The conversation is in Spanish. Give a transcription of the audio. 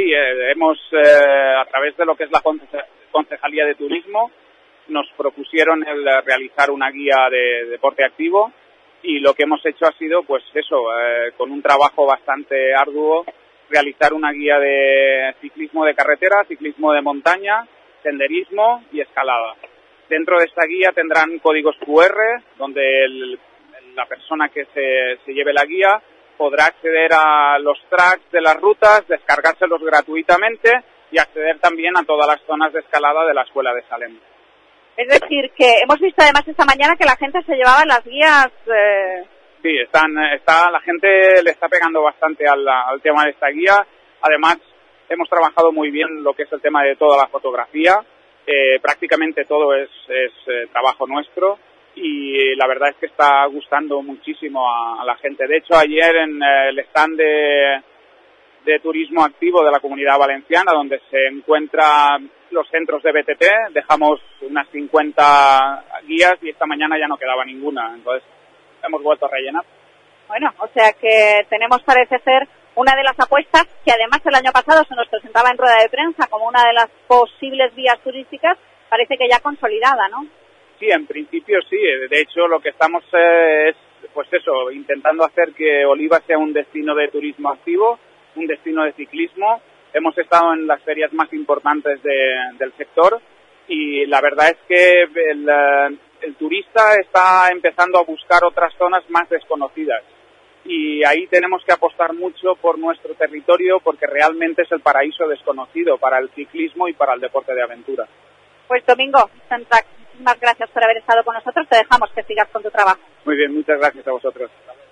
Sí, hemos, a través de lo que es la Concejalía de Turismo, nos propusieron el realizar una guía de deporte activo y lo que hemos hecho ha sido, pues eso, con un trabajo bastante arduo, realizar una guía de ciclismo de carretera, ciclismo de montaña, senderismo y escalada. Dentro de esta guía tendrán códigos QR, donde la persona que se lleve la guía podrá acceder a los tracks de las rutas, descargárselos gratuitamente y acceder también a todas las zonas de escalada de la Escuela de Salem. Es decir, que hemos visto además esta mañana que la gente se llevaba las guías. Sí, la gente le está pegando bastante al tema de esta guía. Además, hemos trabajado muy bien lo que es el tema de toda la fotografía. Prácticamente todo es trabajo nuestro y la verdad es que está gustando muchísimo a la gente. De hecho, ayer en el stand de turismo activo de la Comunidad Valenciana, donde se encuentran los centros de BTT, dejamos unas 50 guías y esta mañana ya no quedaba ninguna, entonces hemos vuelto a rellenar. Bueno, o sea que tenemos, parece ser, una de las apuestas que además el año pasado se nos presentaba en rueda de prensa como una de las posibles vías turísticas, parece que ya consolidada, ¿no? Sí, en principio sí. De hecho, lo que estamos es, pues eso, intentando hacer que Oliva sea un destino de turismo activo, un destino de ciclismo. Hemos estado en las ferias más importantes del sector y la verdad es que el turista está empezando a buscar otras zonas más desconocidas. Y ahí tenemos que apostar mucho por nuestro territorio porque realmente es el paraíso desconocido para el ciclismo y para el deporte de aventura. Pues Domingo, muchísimas gracias por haber estado con nosotros. Te dejamos que sigas con tu trabajo. Muy bien, muchas gracias a vosotros.